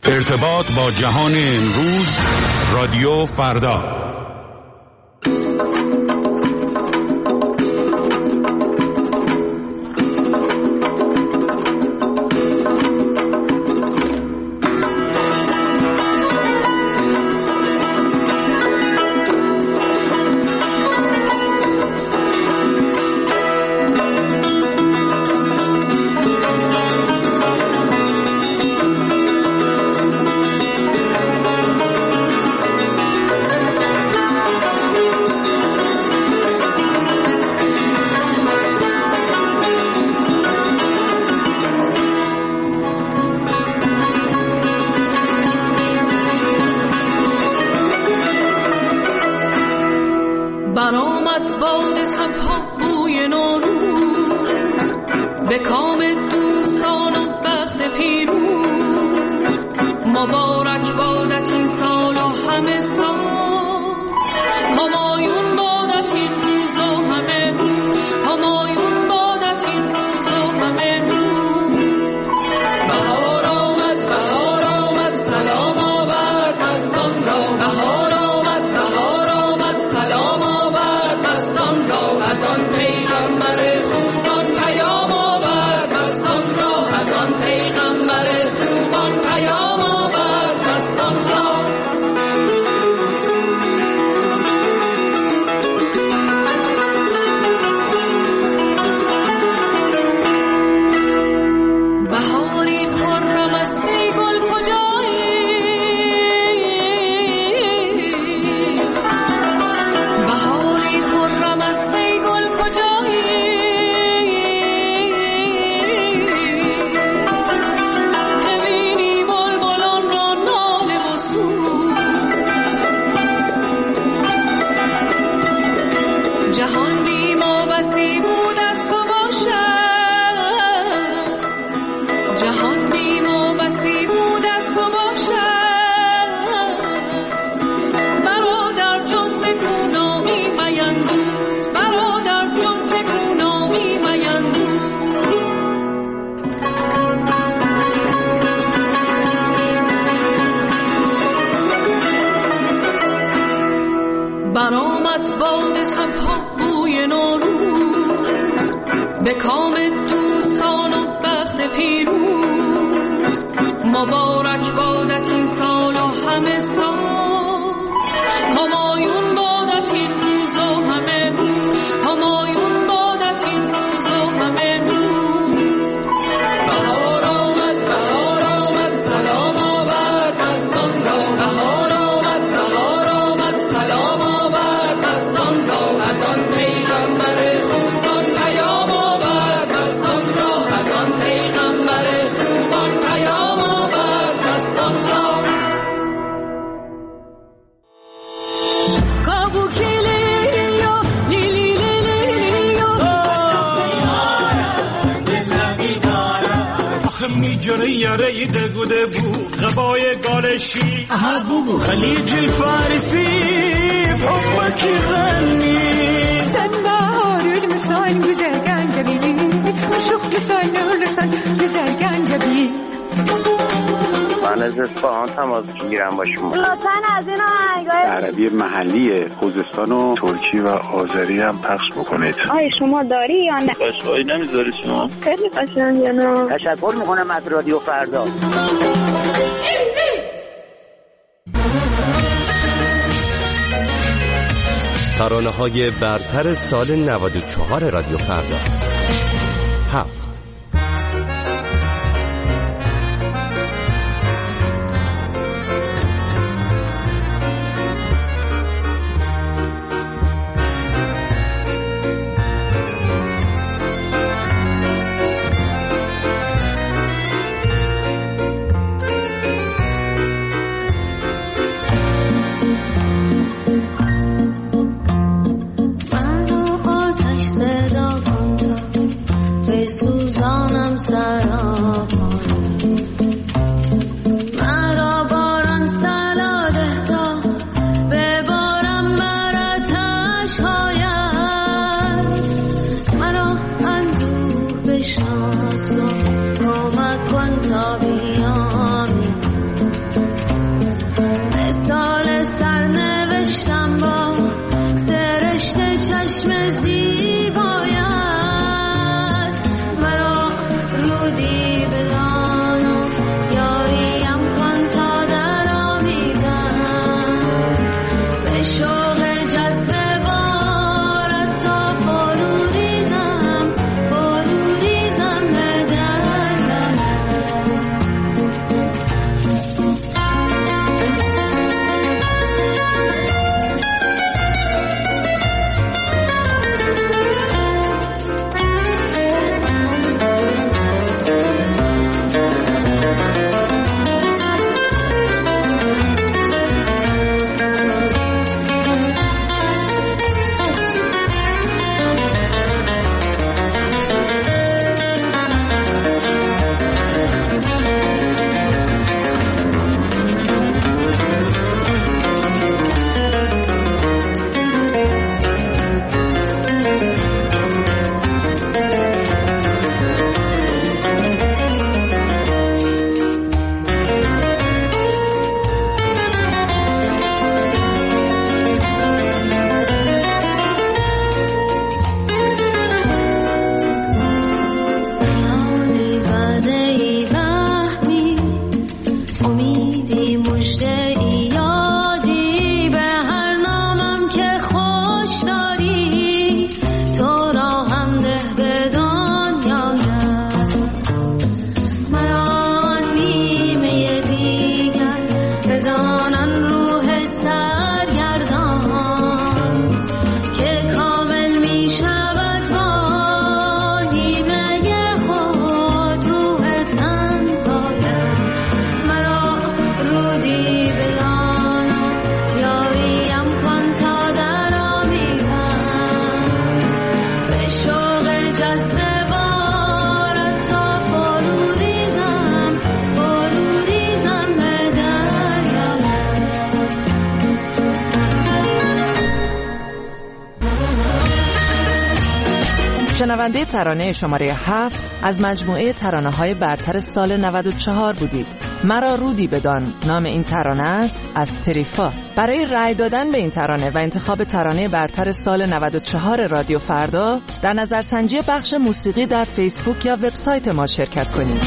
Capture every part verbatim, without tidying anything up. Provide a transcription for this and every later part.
ارتباط با جهان امروز، رادیو فردا. خليج فارسي بحبك يغني سنبار المسان بزرگان جبی مشوق مسان نورسان بزرگان جبی. من از اصفهان تماس میگیرم با شما. لطفاً از این آهنگای عربی محلی خوزستان و ترکی و آذری هم پخش بکنید. آیا شما داری یا نه؟ باشایی نمیذاری شما؟ خیلی قشنگه نه. تشکر میکنم از رادیو فردا. ترانه‌های برتر سال نود و چهار رادیو فردا. هفت. صدا کن تا به شنونده ترانه شماره هفت از مجموعه ترانه‌های برتر سال نود و چهار بودید. مرا رودی بدان نام این ترانه است از تریفا. برای رأی دادن به این ترانه و انتخاب ترانه برتر سال نود و چهار رادیو فردا در نظرسنجی بخش موسیقی در فیسبوک یا وبسایت ما شرکت کنید.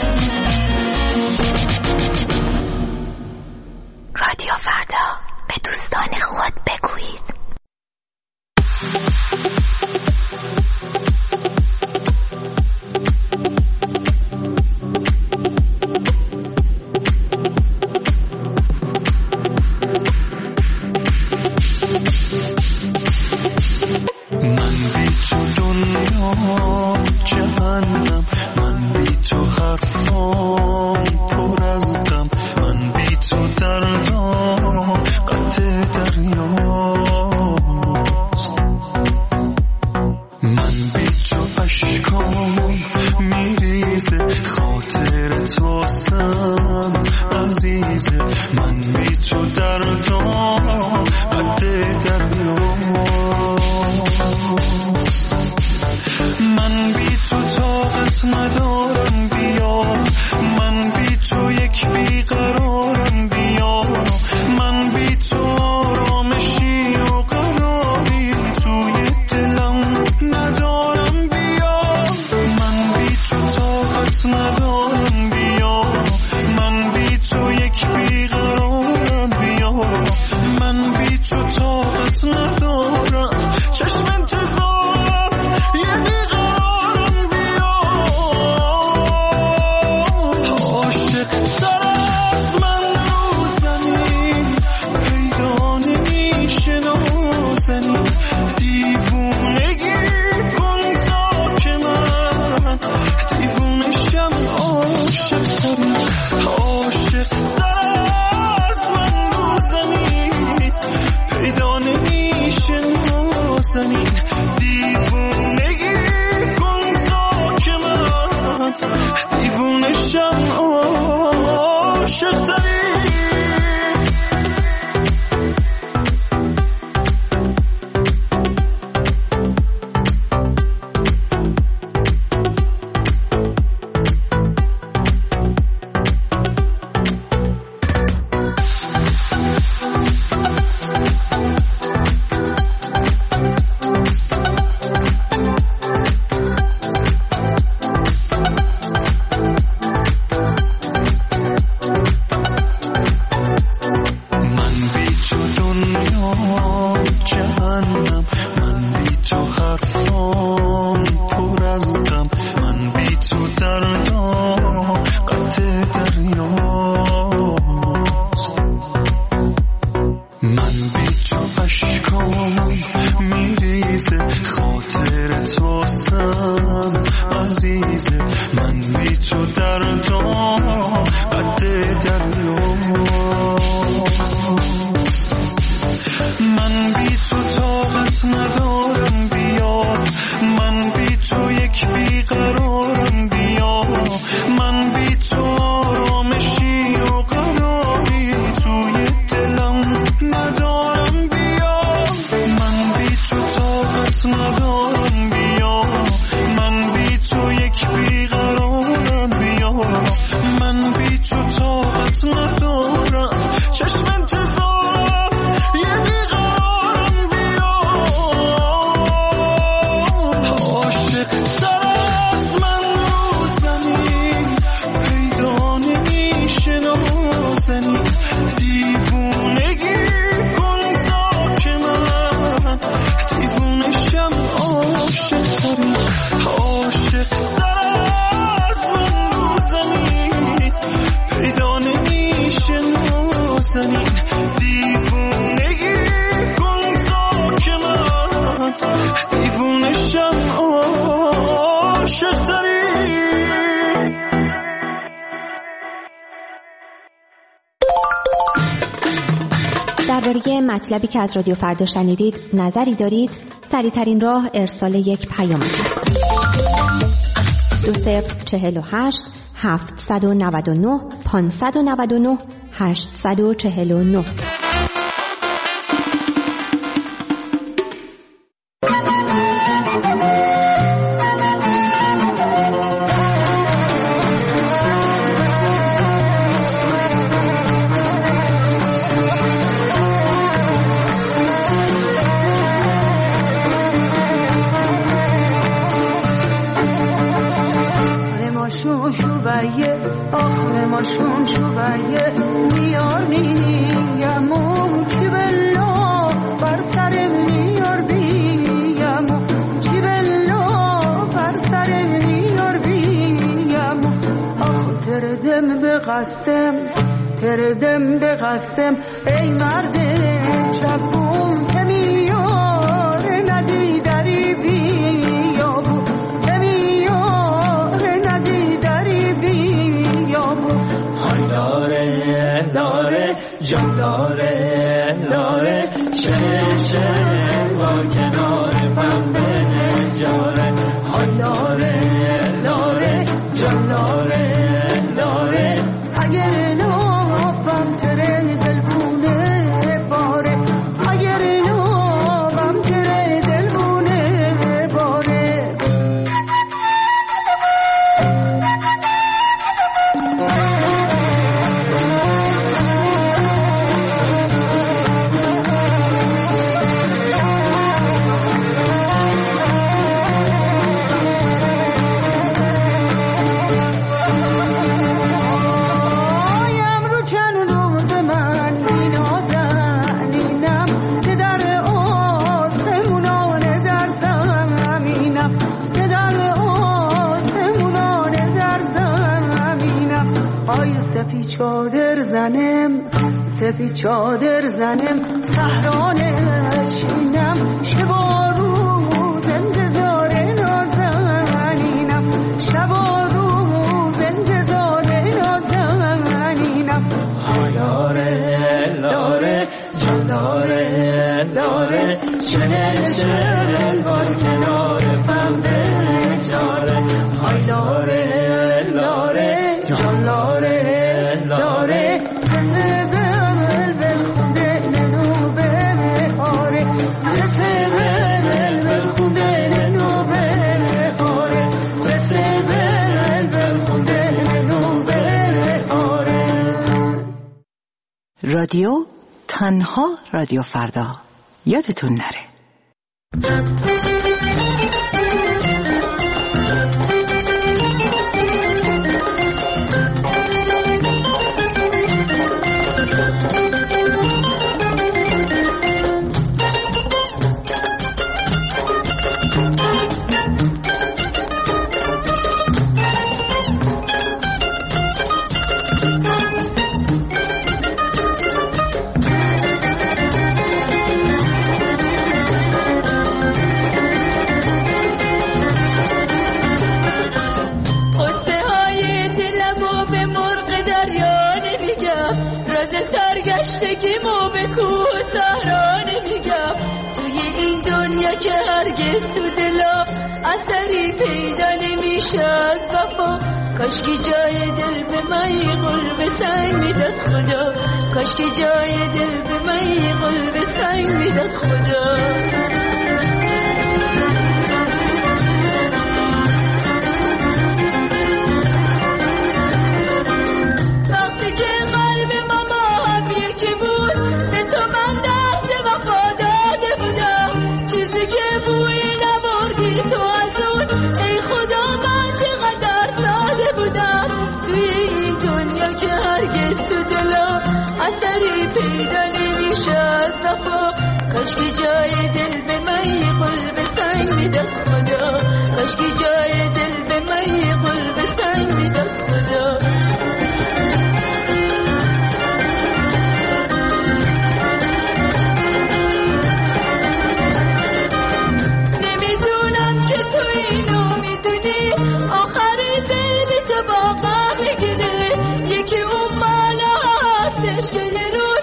رادیو فردا، به دوستان خود بگویید. جهنم، من بی تو حرفام پر از غم، من بی تو دردام قطع دریاست، من بی تو اشکام میریزه، خاطرت واسم عزیزه، من بی تو دردام قطع دریاست، من بی تو طاقت ندارم بیا، من بی تو یک بیقرارم بیا، من بی تو آرامشی و قراری توی دلم ندارم بیا، من بی تو طاقت ندارم بیا، من بی تو یک بیقرارم بیا، من بی تو طاقت ندارم، چشم انتظارم یه بیقرارم بیا، عاشق تر از من رو زمین پیدا نمیشه نازنین، دیوونگی کن تا که من دیوونشم، عاشق تری عاشق تر از من رو زمین پیدا نمیشه نازنین، دیوونگی کن تا که من دیوونشم، عاشق تری. جهنم، من بی تو حرفام پر از غم، من بی تو دردام قطع دریاست، من بی تو اشکام میریزه، خاطرت واسم عزیزه، من بی تو دردام قطع دریاست، من بی تو طاقت ندارم بیا، من بی تو یک بیقرارم بیا، من بی تو آرامشی و قراری توی دلم ندارم بیا، من بی تو طاقت ندارم بیا، من بی تو یک بیقرارم بیا، من بی تو طاقت ندارم، چشم انتظارم یه بیقرارم بیا، عاشق تر از من رو زمین پیدا نمیشه نازنین، دیوونگی کن تا که من دیوونشم، عاشق تری عاشق تر از من رو زمین پیدا نمیشه نازنین، دیوونگی کن تا که من دیوونشم، عاشق تری. درباره مطلبی که از رادیو فردا شنیدید نظری دارید؟ سریع‌ترین راه ارسال یک پیام است. دو صفر چهل و هشت هفتصد و نود و نه پانصد و نود و نه هشتصد و چهل و نه. ویه میار نیم و چی بلا بر سرم میار بیم و چی بلا بر سرم میار بیم آخ تردم به قصدم تردم به قصدم ای مرد جوون که میار ندی دری بیا بو که میار ندی دری بیا بو های لاره لاره جان لاره لاره شهر شهر با کنار پنبه جاره های لاره لاره جان لاره لاره اگر نابم تره دلبونه باره اگر نابم تره دلبونه باره سپی چادر زنم سپی چادر زنم صحرانشینم شب روز انتظار نازنینم شب روز انتظار نازنینم لاره لاره جان لاره لاره چهل چهل بار کنار پنبه جاره های لاره لاره جان لاره لاره قصه بل بل خونده ننوبه آره قصه بل بل خونده ننوبه آره قصه بل بل خونده ننوبه آره. رادیو تنها رادیو فردا یادتون نره. سرگشتگیمو به کوه صحرا نمیگم توی این دنیا که هرگز تو دلا اثری پیدا نمیشه از وفا کاشکی جای دل به من قلب سنگ میداد خدا کاشکی جای دل به من قلب سنگ میداد خدا پیدا نمیشه از وفا کاشکی جای دل به من قلب سنگ میداد خدا کاشکی جای دل به من قلب سنگ میداد خدا نمیدونم که تو اینو میدونی آخر دل به تو باقا میگیره یکی اون مالا هستش که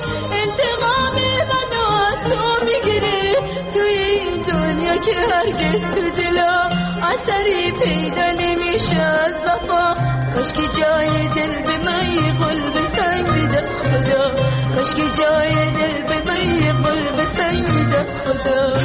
که هرگز تو دلا اثری پیدا نمیشه از وفا کاشکی جای دل به من قلب سنگ میداد خدا کاشکی جای دل به من قلب سنگ میداد خدا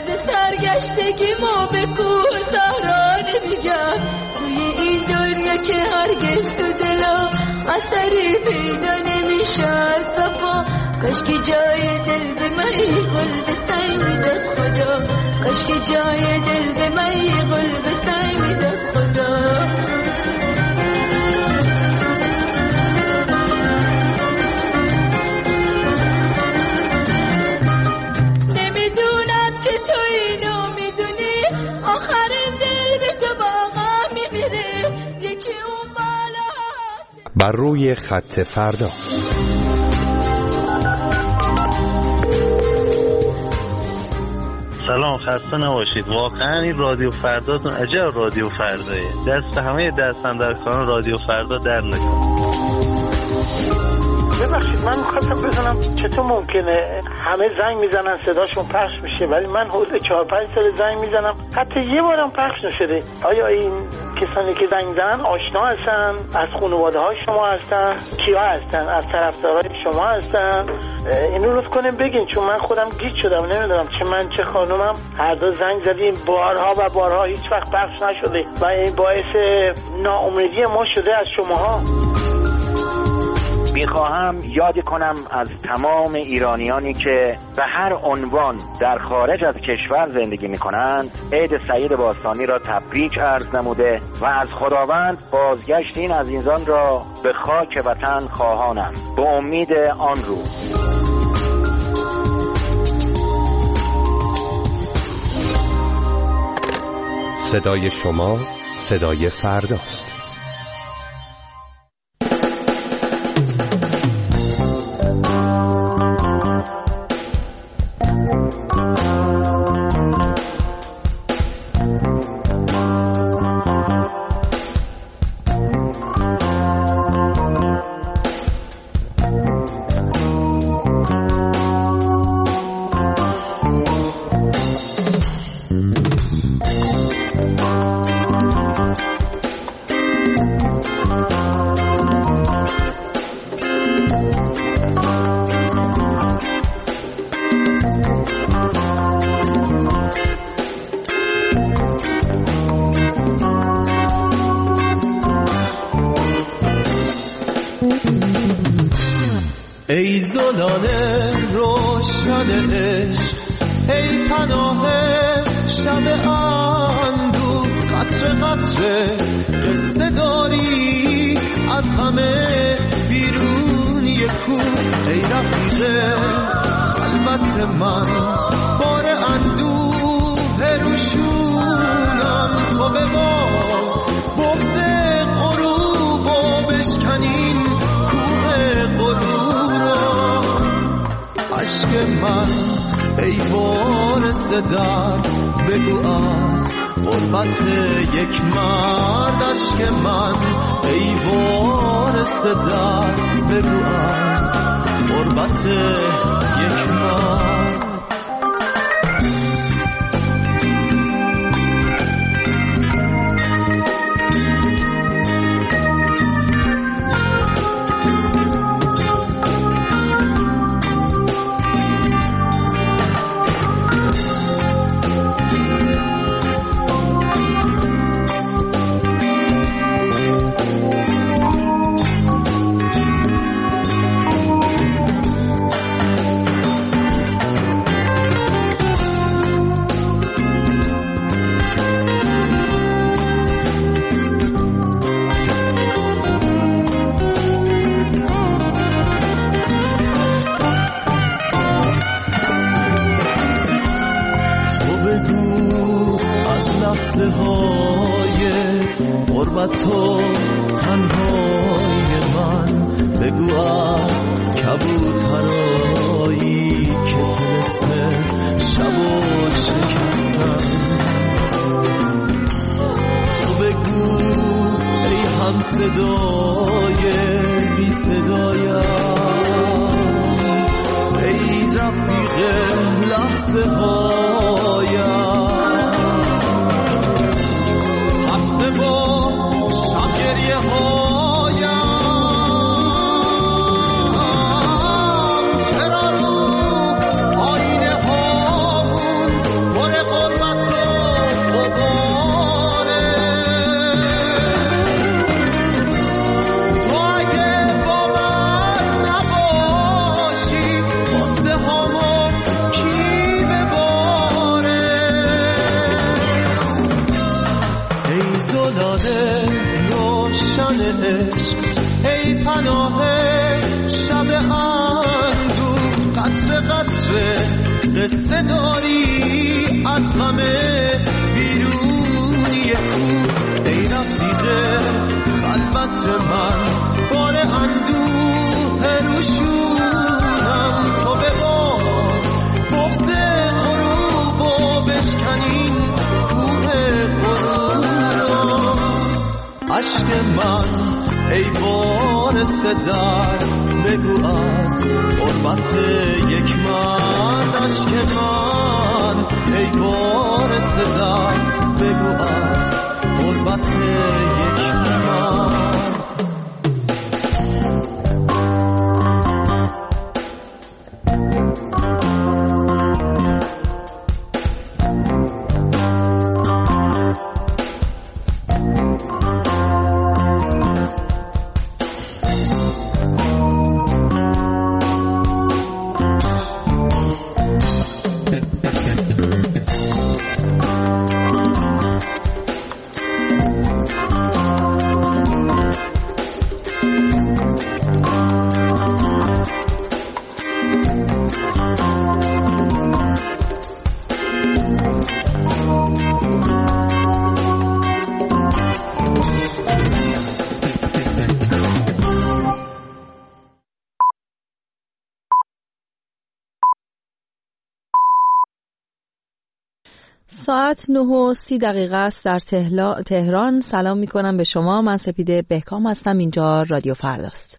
از سرگشتگیمو به کوه صحرا نمیگم. توی این دنیا که هرگز تو دلا اثری پیدا نمیشه از صفا. کاش که جای دل به من قلب سنگ میداد خدا. کاش که جای دل به من قلب سنگ میداد خدا. بر روی خط فردا. سلام، خسته نباشید. واقعا این رادیو فرداتون عجب رادیو فردایه. دست همه دستاندرکاران رادیو فردا در نکنه. ببخشید من می‌خواستم بزنم چطور ممکنه همه زنگ میزنن صداشون پخش میشه ولی من حدود چهار پنج سال زنگ میزنم حتی یه بارم پخش نشده. آیا این کسانی که زنگ میزنن آشنا هستن؟ از خانواده های شما هستن؟ کیا هستن؟ از طرفدارای شما هستن؟ اینو لطف کنیم بگین چون من خودم گیج شدم. نمیدونم چه من چه خانومم هر دو زنگ زدیم بارها و بارها هیچ وقت پخش نشده و این باعث ناامیدی ما شده از شماها. میخواهم یاد کنم از تمام ایرانیانی که به هر عنوان در خارج از کشور زندگی میکنند عید سعید باستانی را تبریک عرض نموده و از خداوند بازگشت این عزیزان را به خاک وطن خواهانم به امید آن روز. صدای شما صدای فرداست. ای زلال روشن عشق، ای پناه شب اندوه، قطره قطره قصه داری از همه بیرونی کوه. ای رفیق خلوت من بار اندوه روشونم، تو به ما بغض غروب و بشکنین کوه غرور. عشق من ای وارث درد بگو از غربت یک مرد. عشق من ای وارث درد بگو از غربت یک مرد. تو تنهای من بگو از کبوترایی که طلسم شب و شکستن. تو بگو ای هم صدای بی صدایم، ای رفیق لحظه هایم. هسته با شب گریه هایم، چرا رو آینه هامون پر گلشن عشق ای پناه شب اندوه قطره قطره قصه داری از غم بیرونی کو ای رفیق خلوت من بار اندوه روشونم تو به بار بغض غروب و بشکنین کوه غروب عشق من ای وارث در بگو از غربت یک مرد عشق من ای وارث در بگو از غربت یک مرد ساعت نه و سی دقیقه است در تهران. سلام می کنم به شما. من سپیده بهکام هستم. اینجا رادیو فرداست.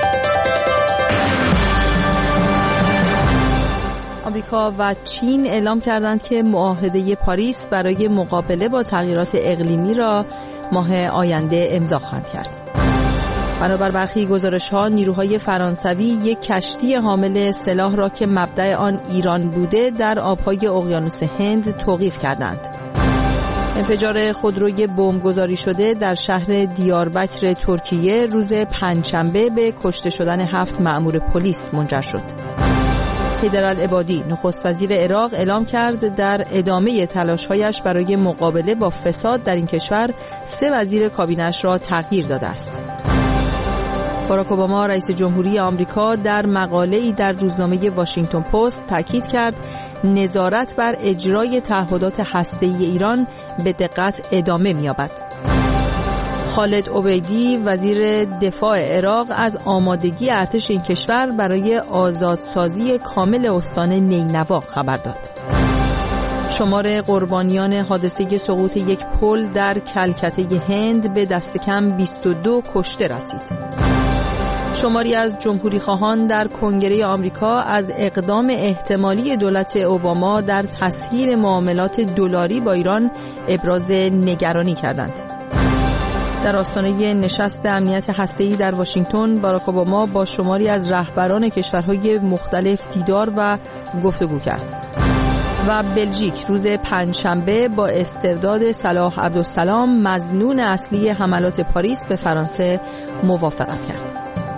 آمریکا و چین اعلام کردند که معاهده پاریس برای مقابله با تغییرات اقلیمی را ماه آینده امضا خواهند کرد. بنابر برخی گزارش‌ها نیروهای فرانسوی یک کشتی حامل سلاح را که مبدأ آن ایران بوده در آب‌های اقیانوس هند توقیف کردند. انفجار خودروی بمبگذاری شده در شهر دیاربکر ترکیه روز پنجشنبه به کشته شدن هفت مأمور پلیس منجر شد. حیدرالعبادی نخست وزیر عراق اعلام کرد در ادامه تلاش‌هایش برای مقابله با فساد در این کشور سه وزیر کابینه‌اش را تغییر داده است. باراک اوباما رئیس جمهوری آمریکا در مقاله‌ای در روزنامه واشنگتن پست تاکید کرد نظارت بر اجرای تعهدات هسته‌ای ایران به دقت ادامه می‌یابد. خالد عبیدی وزیر دفاع عراق از آمادگی ارتش این کشور برای آزادسازی کامل استان نینوا خبر داد. شمار قربانیان حادثه سقوط یک پل در کلکته هند به دست کم بیست و دو کشته رسید. شماری از جمهوری خواهان در کنگره آمریکا از اقدام احتمالی دولت اوباما در تسهیل معاملات دلاری با ایران ابراز نگرانی کردند. در آستانه نشست امنیت هسته‌ای در واشنگتن، باراک اوباما با شماری از رهبران کشورهای مختلف دیدار و گفتگو کرد. و بلژیک روز پنجشنبه با استرداد صلاح عبدالسلام مظنون اصلی حملات پاریس به فرانسه موافقت کرد.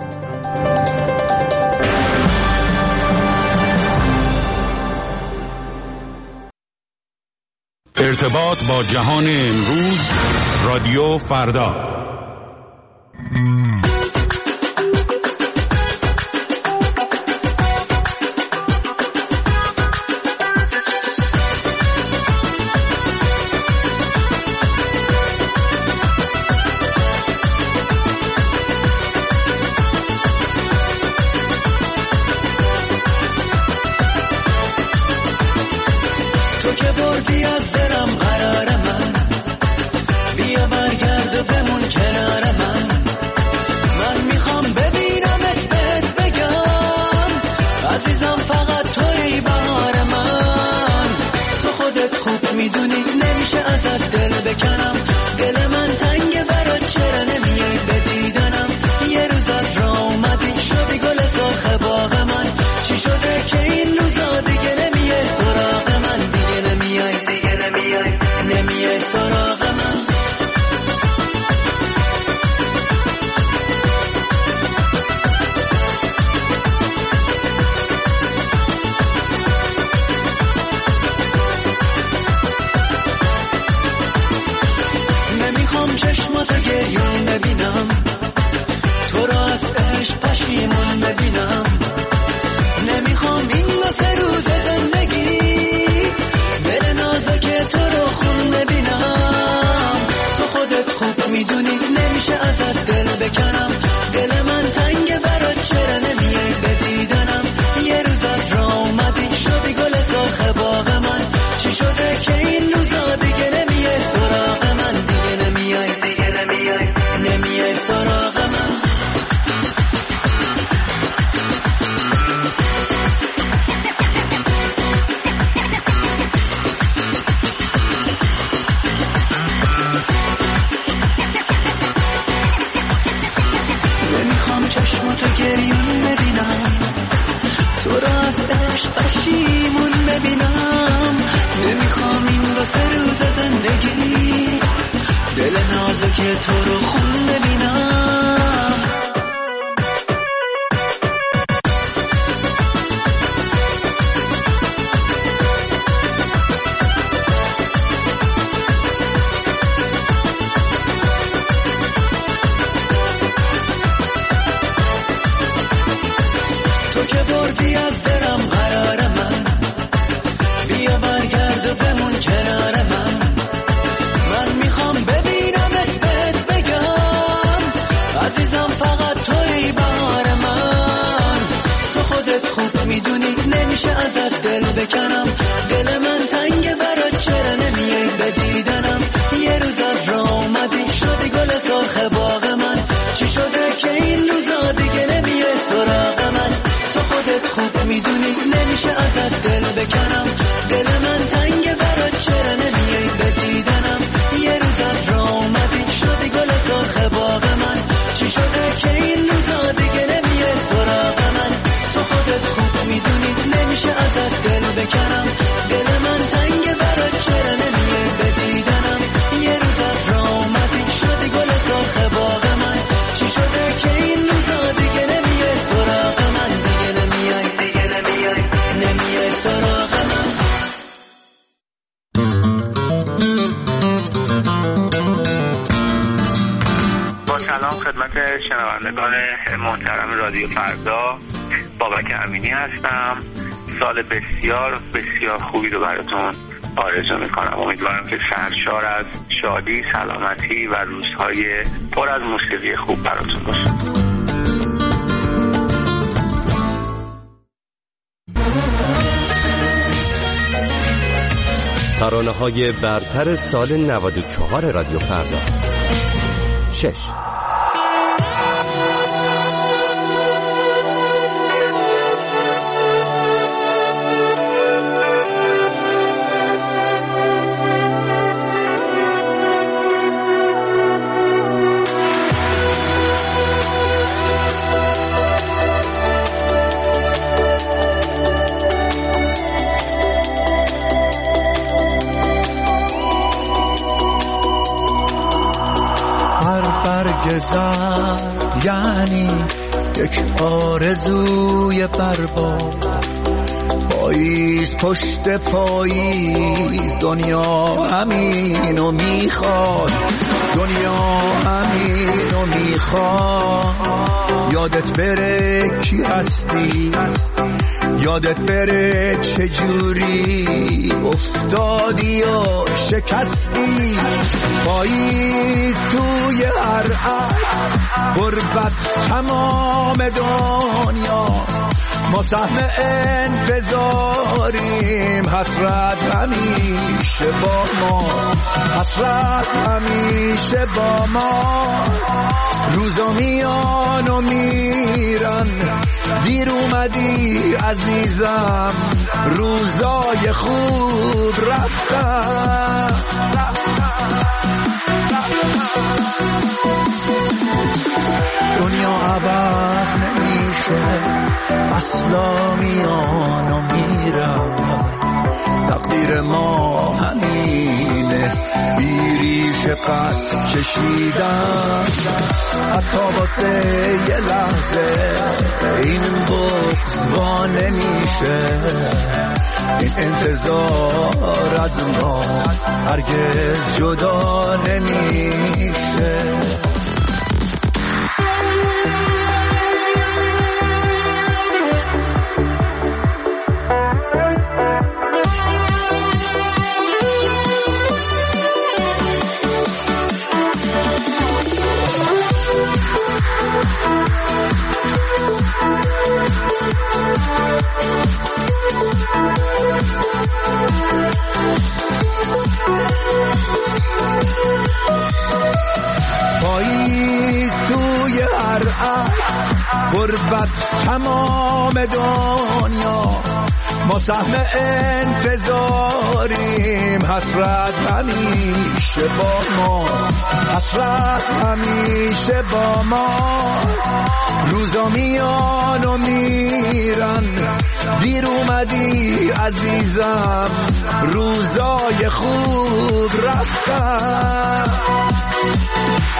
ارتباط با جهان امروز رادیو فردا. که تو رو خونده بینم. تو که بردی از دلم قرار من، بیا برگرد و بمون کنار من. من میخوام ببینمت بهت بگم عزیزم فقط توی بهار من. تو خودت خوب میدونی نمیشه ازت دل بکنم. دل من تنگه برات چرا نمیای به دیدنم. یه روز از راه اومدی شدی گل سرخ باغ من. چی شده که این روزا دیگه نمیای سراغ من. تو خودت خوب میدونی نمیشه ازت دل بکنم. دل من تنگه برات چرا نمیای به دیدنم. یه روز از راه اومدی شدی گل سرخ باغ من. چی شده که این روزا دیگه نمیای سراغ من. تو خودت خوب میدونی نمیشه ازت دل بکنم. دل من تنگه برات چرا نمیای به دیدنم. یه روز از راه اومدی شدی گل سرخ باغ من. چی شده که این روزا دیگه نمیای سراغ من. دیگه نمیای دیگه نمیای نمیای سراغ من. با سلام خدمت شنوندگان محترم رادیو فردا، بابک امینی هستم. سال بسیار بسیار خوبی رو براتون آرزو میکنم. امیدوارم که سرشار از شادی، سلامتی و روزهای پر از موسیقی خوب براتون باشه. ترانه‌های برتر سال نود و چهار رادیو فردا. شش. برگزد یعنی یک آرزوی برباد. پاییز پشت پاییز دنیا همینو میخواد. دنیا همینو میخواد. یادت بره کی هستی، یادت بره چجوری افتادی یا شکستی. پاییز توی هر عکس غربت تمام دنیاست. ما سهم انتظاریم، حسرت همیشه با ماست. حسرت همیشه با ماست. روزا میان و میرن، دیر اومدی عزیزم. روزای خوب رفتن. دنیا عوض نمیشه، فصلا میان و میرن. تقدیر ما همینه، بیریش قد کشیدن. حتی واسه یه لحظه این بغض وا نمیشه. این انتظار از ما هرگز جدا نمیشه. پاییز توی هر عکس غربت تمام دنیاست. ما سهم انتظاریم، حسرت همیشه با ما. حسرت همیشه با ماست. روزا میان و میرن، دیر اومدی عزیزم. روزای خوب رفتن.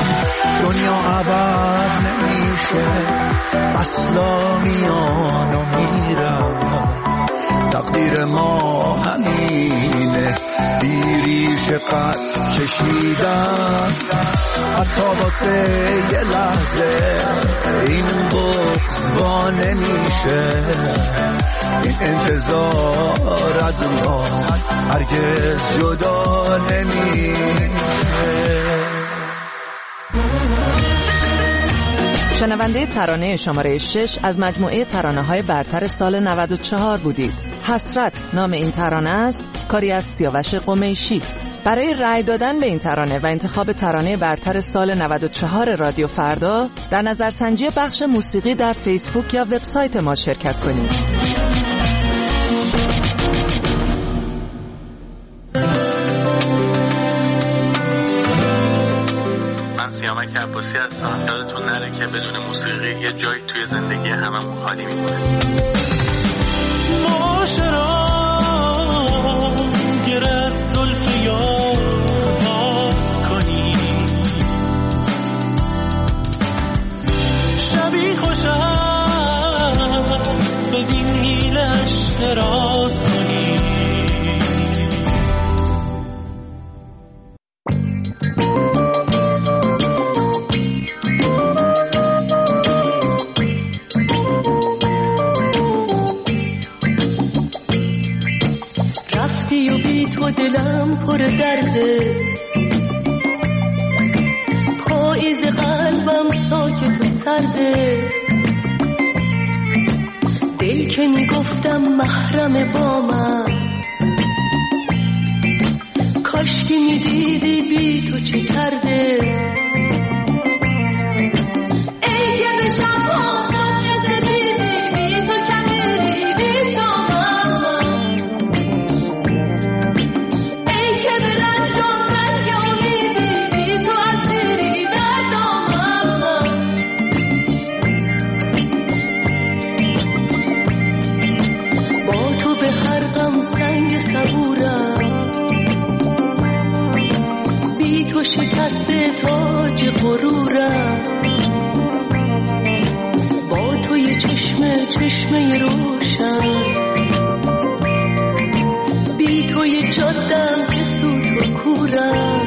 دنیا عوض نمیشه، فصلا میان و میرن، تقدیر ما همینه، بیریش قد کشیدن، حتی واسه یه لحظه این بغض وا نمیشه، این انتظار از ما هرگز جدا نمیشه. شنونده ترانه شماره شش از مجموعه ترانه‌های برتر سال نود و چهار بودید. حسرت نام این ترانه است، کاری از سیاوش قمیشی. برای رأی دادن به این ترانه و انتخاب ترانه برتر سال نود و چهار رادیو فردا در نظرسنجی بخش موسیقی در فیسبوک یا وبسایت ما شرکت کنید. سیامک عباسی هستم. یادتون نره که بدون موسیقی یه جایی توی زندگی هممون خالی میمونه. معاشرا گر از زلف یار باز کنی، شبی خوش است بدین حیلش دراز کنی. تو دلم پر درده، پاییز قلبم ساکت و سرده، دل که میگفتم محرم با من، کاش که میدیدی بی تو چه کرده. ای که به شبها صبح زدیدی بی تو کمیری بی شما، شکسته تاج غرورم، با توی چشمه چشمه روشن، بی توی جادم که سوت و کورم.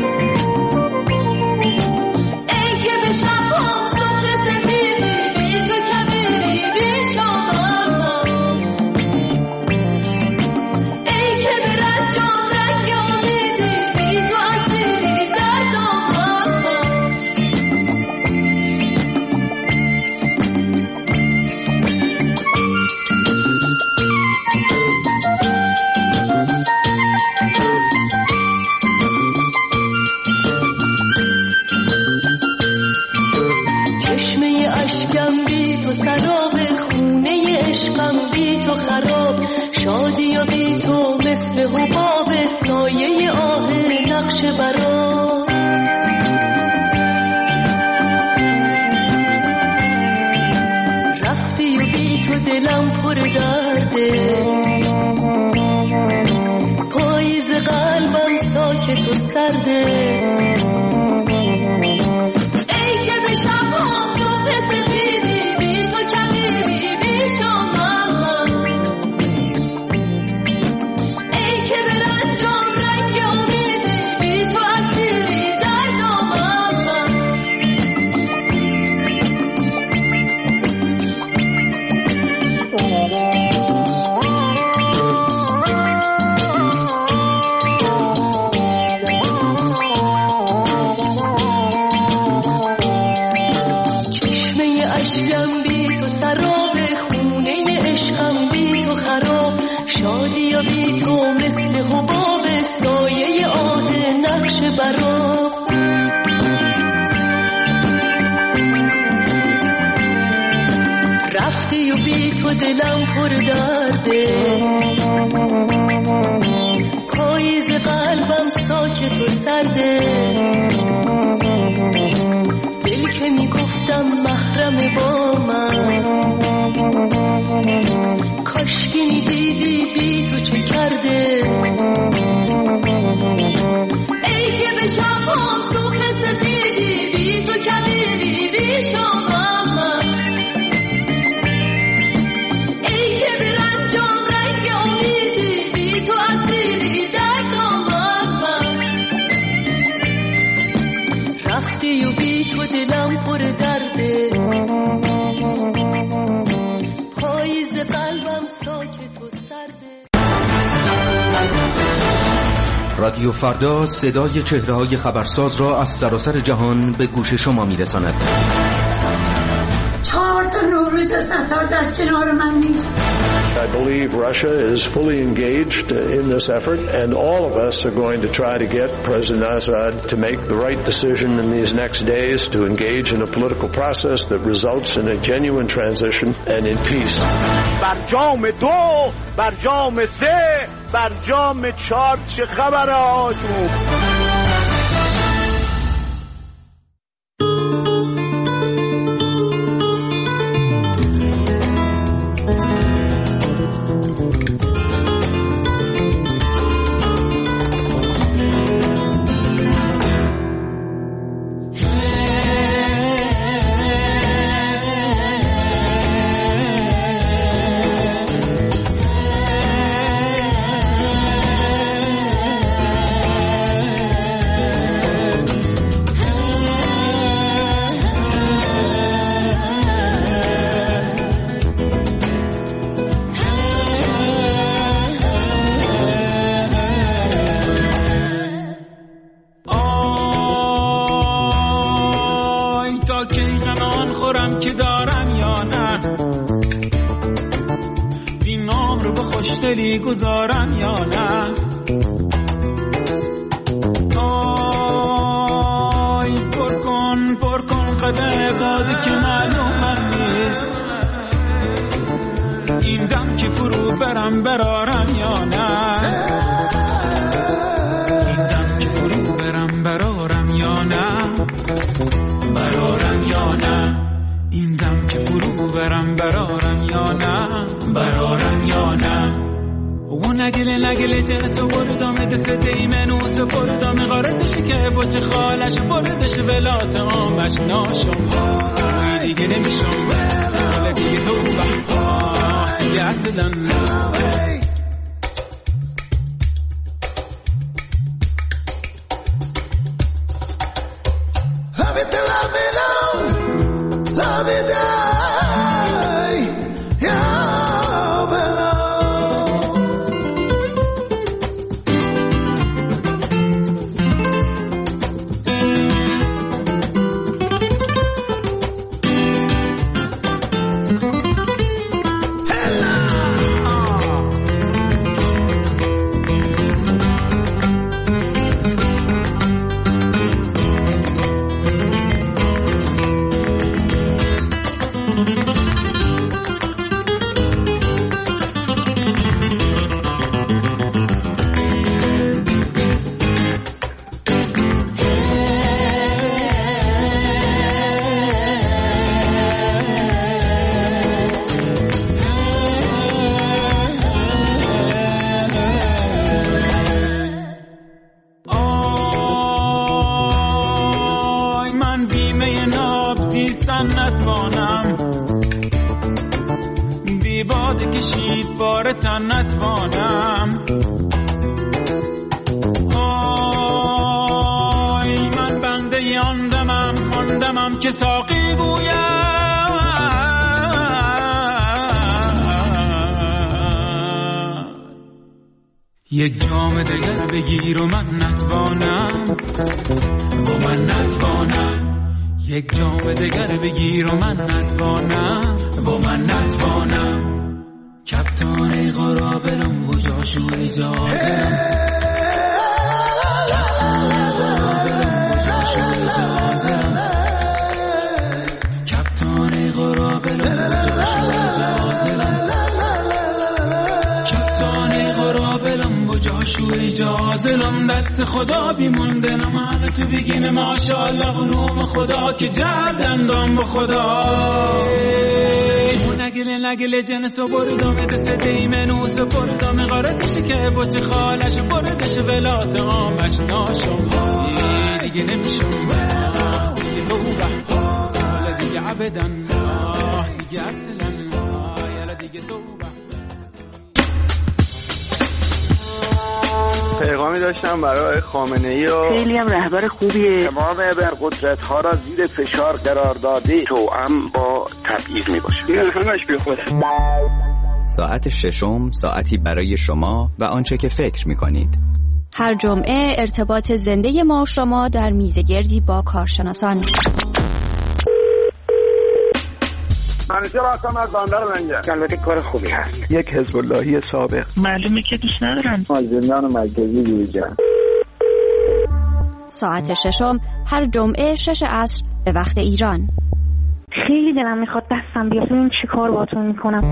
ای که به شبام صبح سفیدی بی تو کبیری بی شما، ای که به رنجام رنگ امیدی بی تو اسیری در شادی و بی تو مثل حباب سایه آه نقش برا. رفتی و بی تو دلم پر درده، پاییز قلبم ساکت و سرده، ای که به شبها صبح سفیدی بی تو کمیری بی شما، رفتی و بی تو دلم پر درده، پاییز قلبم ساکت و سرده، دل که میگفتم محرم با من، کاش که میدیدی بی تو چه کرده. ای که به شبها صبح سفیدی بی تو کمیری رادیو فردا صدای چهره‌های خبرساز را از سراسر جهان به گوش شما می‌رساند. چهار تا نوروز ستار در کنار من نیست. I believe Russia is fully engaged in this effort, and all of us are going to try to get President Assad to make the right decision in these next days to engage in a political process that results in a genuine transition and in peace. برجام دو، برجام سه، برجام چهار چه خبره آجوم؟ گذارم یا نه آی پر کن پر کن قدر دادی که معلوم من نیست این دم که فرو برم برارم یا نه این دم که فرو برم برارم یا نه برارم یا نه این دم که فرو برم برارم یا نه برارم یا نه و نگله نگله جنسو بردامه دست دیمنوسو بردامه غارتشی که بچه خالش بردش ولات آمش ناشم دیگه نمیشم حالا دیگه تو بحبا دیگه اصلا Love it, love it, love, love it, die, yeah, below. که ساقی گویم یک جام دگر بگیر و من نتوانم و من نتوانم یک جام دگر بگیر و من نتوانم و من نتوانم کپتان قرابلم و جاشو اجازه کپتان قرابلم کپتان قرابلم و جاشو اجازلم دست خدا بیموندنم همه تو بگینه ماشاءالله غنوم خدا که جردندم با خدا نگله نگله جنسو بردم دست دیمنوس بردم غارتشی که بچه خالش بردش ولات آمش ناشم دیگه نمیشم دیگه تو بحبا دیگه عبدن دیگه اصلا یالا دیگه تو پیغامی داشتم برای خامنه‌ای و خیلی هم رهبر خوبیه تمام ابرقدرت ها را زیر فشار قرار داده توأم با تبعیض می باشه این همش بی خوده. ساعت ششم ساعتی برای شما و آنچه که فکر می کنید. هر جمعه ارتباط زنده ما و شما در میزگردی با کارشناسان. منیشه راستم از باندر لنگه. البته کار خوبی هست. یک حزب اللهی سابق. معلومه که دوست ندارن. زندان مرکزی جوجان. ساعت ششم هر جمعه شش عصر به وقت ایران. خیلی دلم میخواد دستم بیاد ببین چی کار باهاتون میکنم.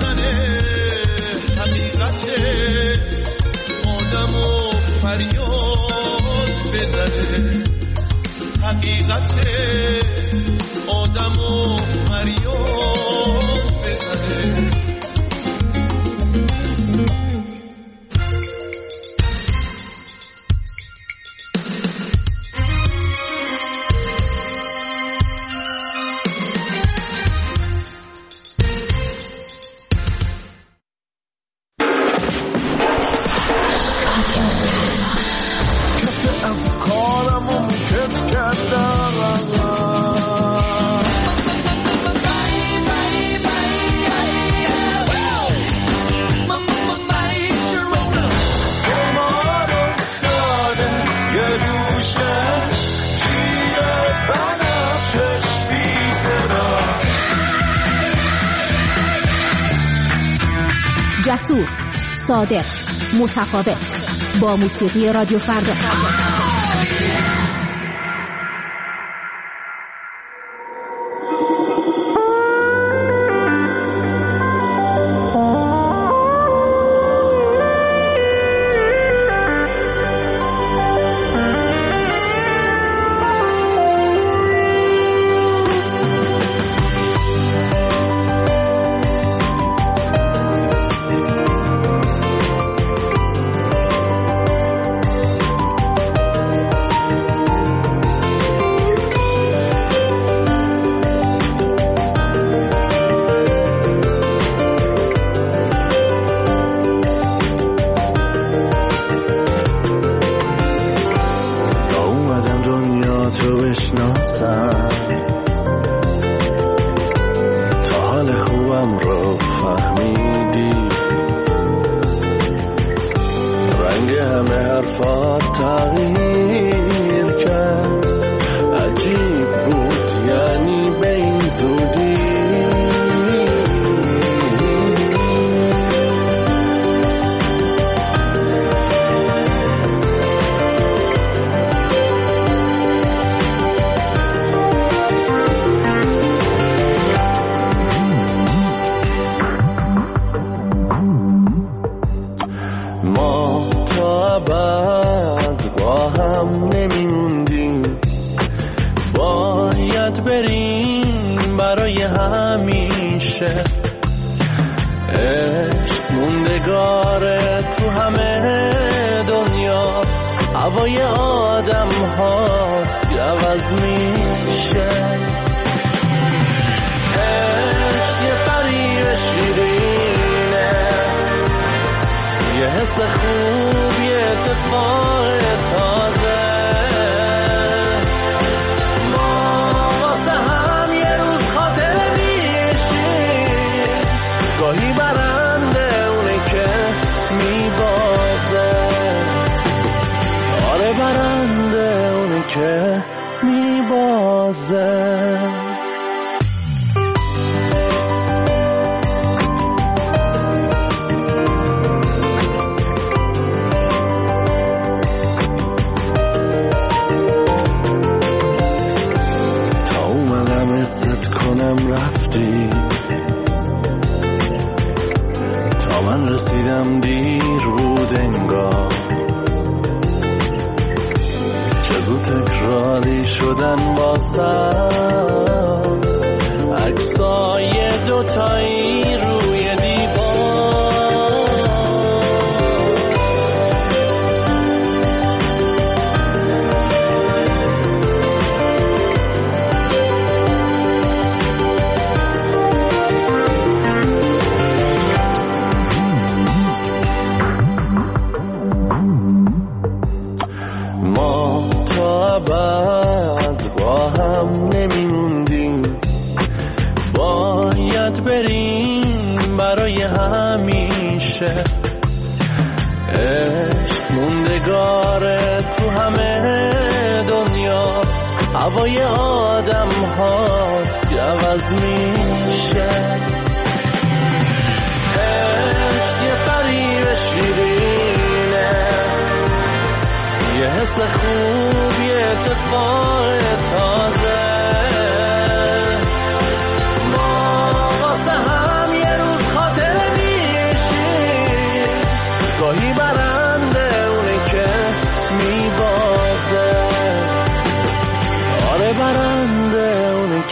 فریاد حقیقت آدم و فریاد بزنه. جسور، صادق، متفاوت، با موسیقی رادیو فردا.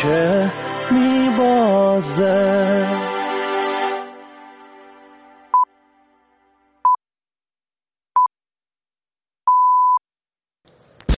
که میبازه